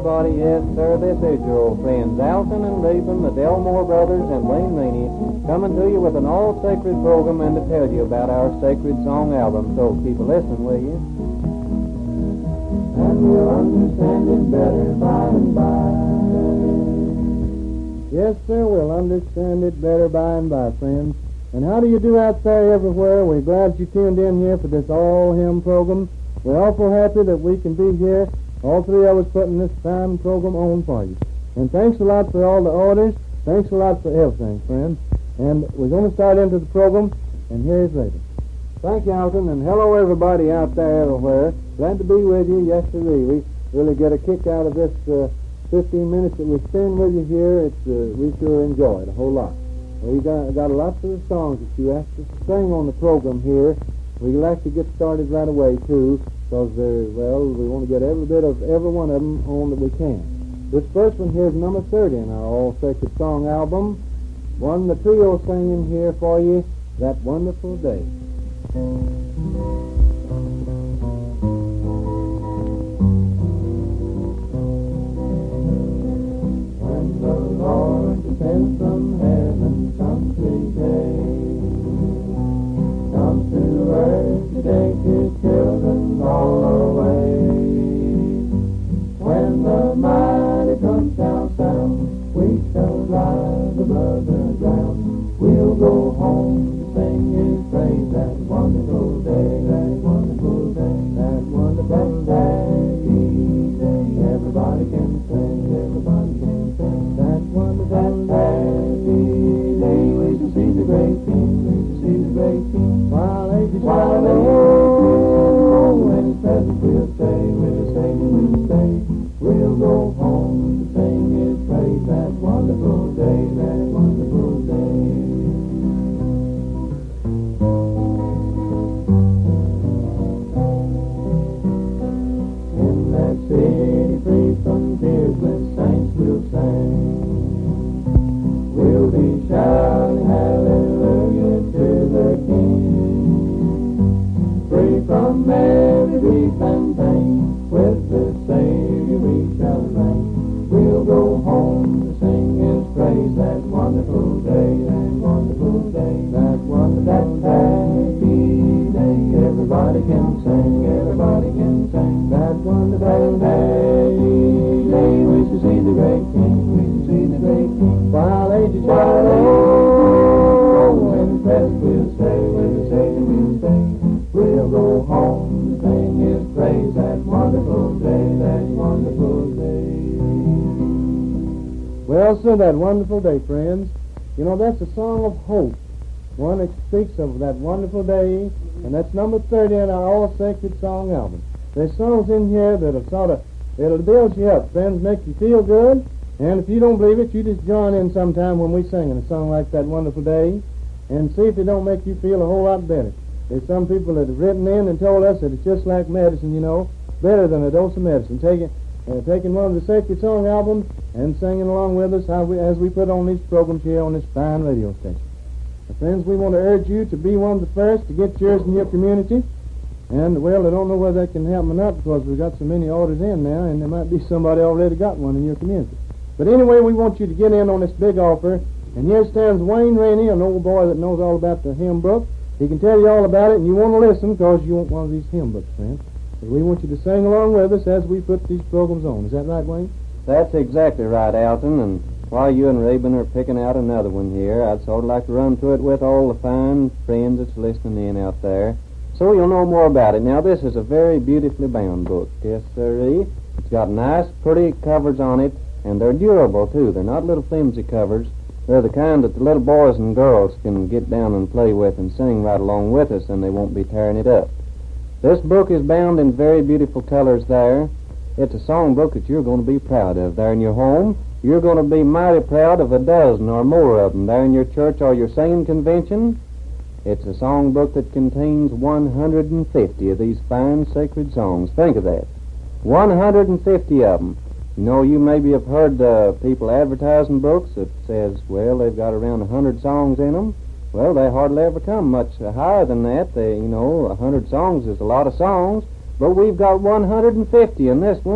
everybody. Yes, sir, this is your old friends, Alton and Reuben, the Delmore brothers, and Wayne Rainey, coming to you with an all-sacred program and to tell you about our sacred song album. So keep a listening, will you? And we'll understand it better by and by. Yes, sir, we'll understand it better by and by, friends. And how do you do out there everywhere? We're glad you tuned in here for this all-hymn program. We're awful happy that we can be here, all three of us putting this fine program on for you. And thanks a lot for all the orders. Thanks a lot for everything, friends. And we're going to start into the program, and here's Reuben. Thank you, Alton, and hello, everybody out there everywhere. Glad to be with you. Yes, sir. We really get a kick out of this 15 minutes that we spend with you here. We sure enjoy it a whole lot. We got lots of the songs that you asked us to sing on the program here. We'd like to get started right away, too, because, we want to get every bit of every one of them on that we can. This first one here is number 30 in our all-sacred song album. One, the trio singing here for you, That Wonderful Day. When the Lord descends from heaven some sweet day, comes to earth to take his children all away. When the mighty trump shall sound, we shall rise above the ground. We'll go home to sing his praise. That wonderful day, that wonderful day, that wonderful day. Everybody can sing, everybody can sing. That wonderful day. We shall see the great King, we shall see the great King. While ages shall oh, in his presence we'll stay, we'll stay, we'll stay. We'll go home to sing his praise. That wonderful day, that wonderful day. In that city free from tears with saints we'll sing. We'll be shouting hallelujah to the King. Free from every grief and pain, with the Savior we shall reign. We'll go home to sing his praise. That wonderful day, that wonderful day, that wonderful happy day. Everybody can sing, everybody can sing. That wonderful day. We shall see the great King, we shall see the great King. While ages shall oh, in his presence we'll stay, we'll stay, we'll stay. We'll go home to sing his praise. That wonderful day, that wonderful day. Well, sir, that wonderful day, friends. You know, that's a song of hope. One that speaks of that wonderful day, and that's number 30 in our all-sacred song album. There's songs in here that'll it'll build you up, friends, make you feel good. And if you don't believe it, you just join in sometime when we sing a song like That Wonderful Day and see if it don't make you feel a whole lot better. There's some people that have written in and told us that it's just like medicine, you know, better than a dose of medicine. Taking one of the sacred song albums and singing along with us as we put on these programs here on this fine radio station. Now, friends, we want to urge you to be one of the first to get yours in your community. And, well, I don't know whether that can happen or not because we've got so many orders in now, and there might be somebody already got one in your community. But anyway, we want you to get in on this big offer. And here stands Wayne Rainey, an old boy that knows all about the hymn book. He can tell you all about it, and you want to listen because you want one of these hymn books, friends. But we want you to sing along with us as we put these programs on. Is that right, Wayne? That's exactly right, Alton. And while you and Reuben are picking out another one here, I'd sort of like to run through it with all the fine friends that's listening in out there, so you'll know more about it. Now, this is a very beautifully bound book. Yes, sirree. It's got nice, pretty covers on it, and they're durable, too. They're not little flimsy covers. They're the kind that the little boys and girls can get down and play with and sing right along with us, and they won't be tearing it up. This book is bound in very beautiful colors there. It's a song book that you're going to be proud of there in your home. You're going to be mighty proud of a dozen or more of them there in your church or your singing convention. It's a song book that contains 150 of these fine sacred songs. Think of that. 150 of them. You know, you maybe have heard people advertising books that says, well, they've got around 100 songs in them. Well, they hardly ever come much higher than that. 100 songs is a lot of songs, but we've got 150 in this one,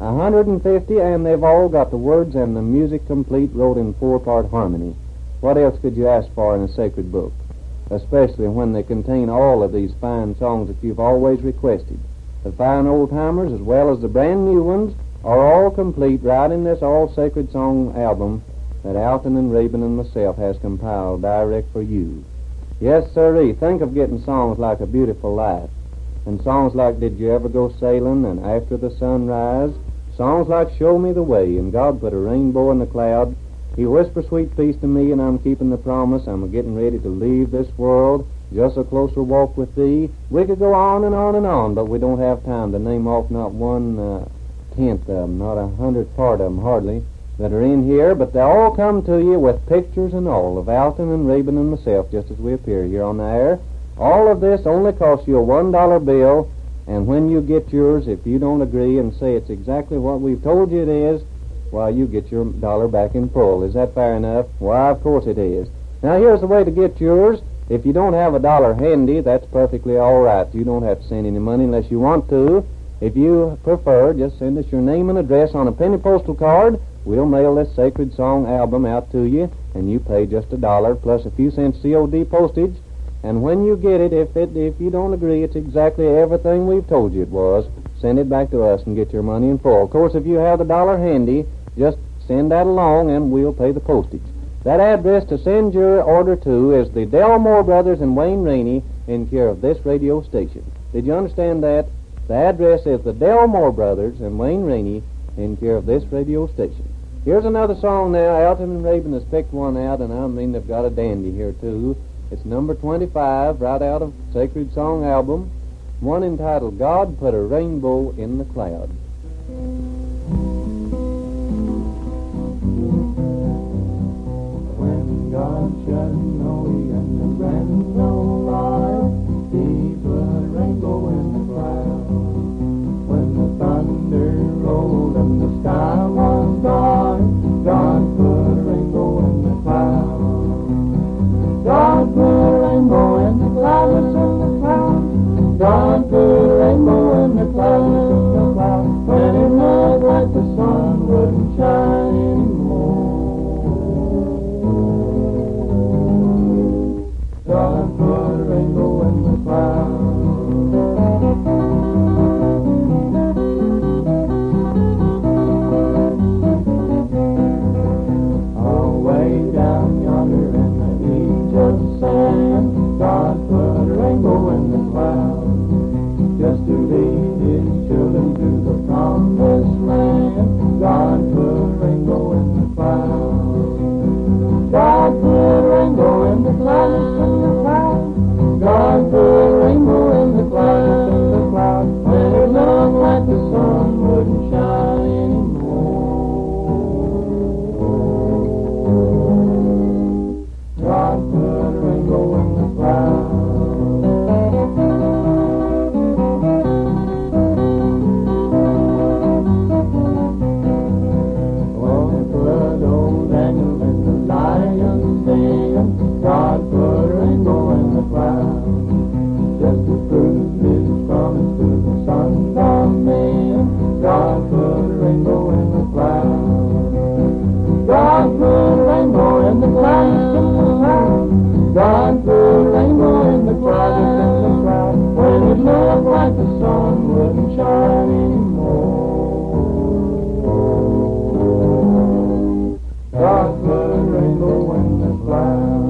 150, and they've all got the words and the music complete, wrote in 4-part harmony. What else could you ask for in a sacred book? Especially when they contain all of these fine songs that you've always requested. The fine old-timers as well as the brand new ones are all complete right in this all-sacred song album that Alton and Rabin and myself has compiled direct for you. Yes, sirree, think of getting songs like A Beautiful Life, and songs like Did You Ever Go Sailing and After the Sunrise, songs like Show Me the Way and God Put a Rainbow in the Cloud, He Whispered Sweet Peace to Me and I'm Keeping the Promise, I'm getting ready to leave this world, Just a Closer Walk with Thee. We could go on and on and on, but we don't have time to name off not 1/10 of them, not 100th part of them hardly, that are in here, but they all come to you with pictures and all of Alton and Rabin and myself just as we appear here on the air. All of this only costs you a $1 bill, and when you get yours, if you don't agree and say it's exactly what we've told you it is, why, you get your dollar back in full. Is that fair enough? Why, of course it is. Now, here's the way to get yours. If you don't have a dollar handy, that's perfectly all right. You don't have to send any money unless you want to. If you prefer, just send us your name and address on a penny postal card. We'll mail this Sacred Song album out to you, and you pay just $1 plus a few cents COD postage. And when you get it, if you don't agree it's exactly everything we've told you it was, send it back to us and get your money in full. Of course, if you have the dollar handy, just send that along and we'll pay the postage. That address to send your order to is the Delmore Brothers and Wayne Rainey in care of this radio station. Did you understand that? The address is the Delmore Brothers and Wayne Rainey in care of this radio station. Here's another song now. Alton and Rabin has picked one out, and I mean they've got a dandy here too. It's number 25, right out of Sacred Song album, one entitled God Put a Rainbow in the Cloud. When God shut Noe and the rainbow light, He put a rainbow in the cloud. When the thunder rolled and the sky was dark, God put a rainbow in the cloud. God put a rainbow in the clouds, in the clouds. God put a rainbow in the clouds, in the clouds. When it looked like the sun wouldn't shine anymore, God put a rainbow in the clouds. Away down yonder in the Egypt sand, God put a rainbow in the clouds, just to lead His children to the promised land. God put a rainbow in the clouds. God put a rainbow in the clouds, in the clouds. God put a rainbow in the clouds, in the clouds. When it looked like the sun wouldn't shine anymore, God put a rainbow in the clouds. God put a rainbow in the clouds, just to prove His promise to the sons of men. God put a rainbow in the clouds. God put a rainbow in the clouds, in the clouds. God put a rainbow in the clouds, in the clouds. When it looked like the sun wouldn't shine anymore, God put a rainbow in the clouds.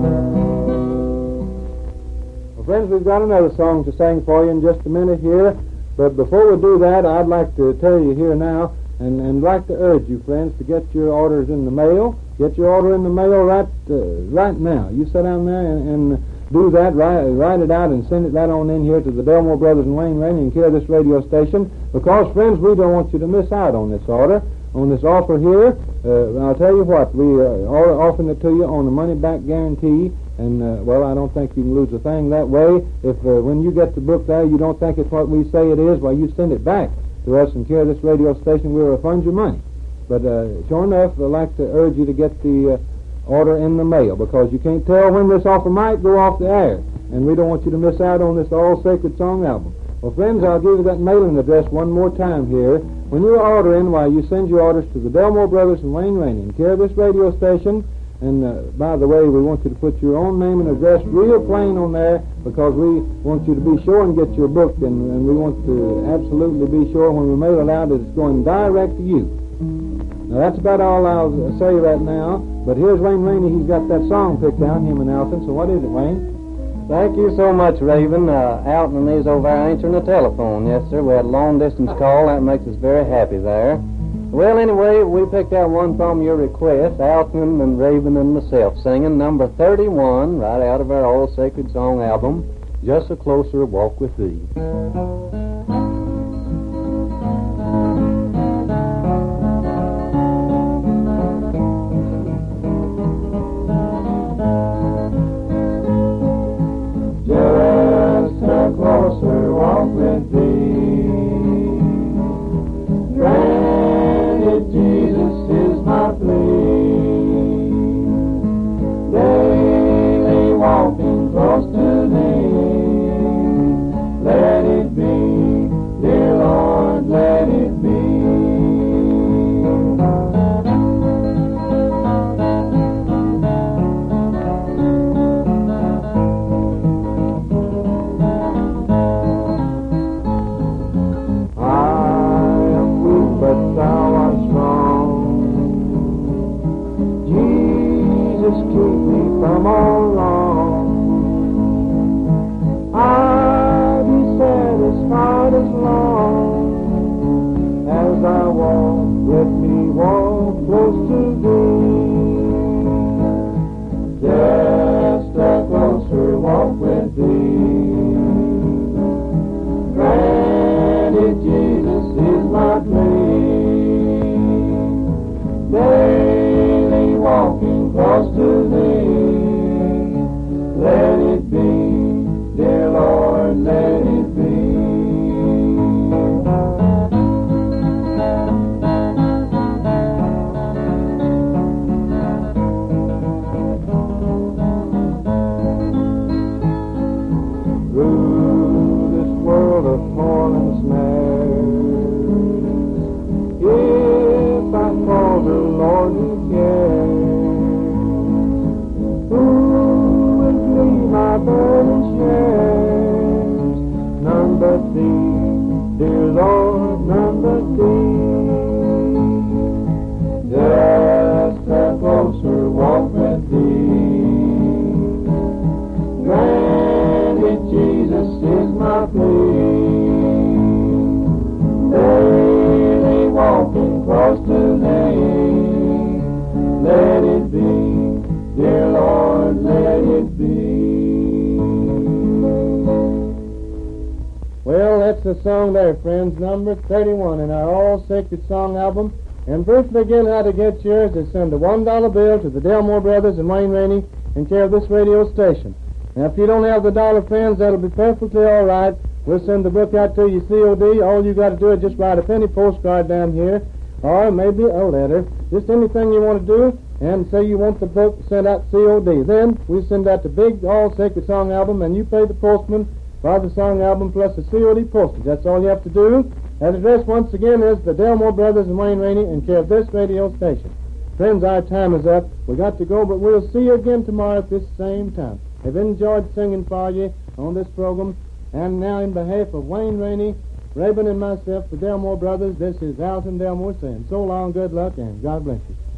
Friends, we've got another song to sing for you in just a minute here, but before we do that, I'd like to tell you here now, and like to urge you, friends, to get your orders in the mail. Get your order in the mail right now. You sit down there and do that, write it out, and send it right on in here to the Delmore Brothers and Wayne Rainey in care of this radio station, because, friends, we don't want you to miss out on this order, on this offer here. I'll tell you what, we are offering it to you on a money-back guarantee. And, well, I don't think you can lose a thing that way. If when you get the book there, you don't think it's what we say it is, well, you send it back to us and care of this radio station. We'll refund your money. But sure enough, I'd like to urge you to get the order in the mail, because you can't tell when this offer might go off the air. And we don't want you to miss out on this All Sacred Song album. Well, friends, I'll give you that mailing address one more time here. When you're ordering, you send your orders to the Delmore Brothers and Wayne Rainey, in care of this radio station. And by the way, we want you to put your own name and address real plain on there, because we want you to be sure and get your book, and we want to absolutely be sure when we mail it out that it's going direct to you. Now, that's about all I'll say right now, but here's Wayne Rainey. He's got that song picked out, him and Alton. So what is it, Wayne? Thank you so much, Raven. Alton and me's over there answering the telephone. Yes, sir. We had a long-distance call. That makes us very happy there. Well, anyway, we picked out one from your request, Alton and Raven and myself, singing number 31, right out of our All Sacred Song album, Just a Closer Walk with Thee. Just a closer walk with Thee. Jesus is my plea. Daily walking close to Thee. Let it be, dear Lord, let it be. I am weak, but Thou art strong. Jesus, keep me from all wrong. I'll be satisfied as long as I walk with Thee, walk close to Thee. Just a closer walk with Thee. Granted, Jesus is my plea. Daily walking close to Thee. Let it be, dear Lord, let it be. Through this world of toil and snares, if I falter, Lord, Who cares? Who will glean my burden shares? None but Thee, dear Lord, none but Thee. Just a closer walk with Thee. Granted, Jesus is my plea. Daily walking close to Thee. Let it be, dear Lord, let it be. Well, that's the song there, friends, number 31 in our All Sacred Song album. And briefly again, how to get yours is send a $1 bill to the Delmore Brothers and Wayne Rainey in care of this radio station. Now, if you don't have the dollar, friends, that'll be perfectly all right. We'll send the book out to you COD. All you got to do is just write a penny postcard down here, or maybe a letter, just anything you want to do, and say you want the book sent out COD. Then we send out the big All Sacred Song album, and you pay the postman for the song album plus the COD postage. That's all you have to do. That address, once again, is the Delmore Brothers and Wayne Rainey in care of this radio station. Friends, our time is up. We got to go, but we'll see you again tomorrow at this same time. I've enjoyed singing for you on this program. And now, in behalf of Wayne Rainey, Rabin, and myself, the Delmore Brothers, this is Alton Delmore saying so long, good luck, and God bless you.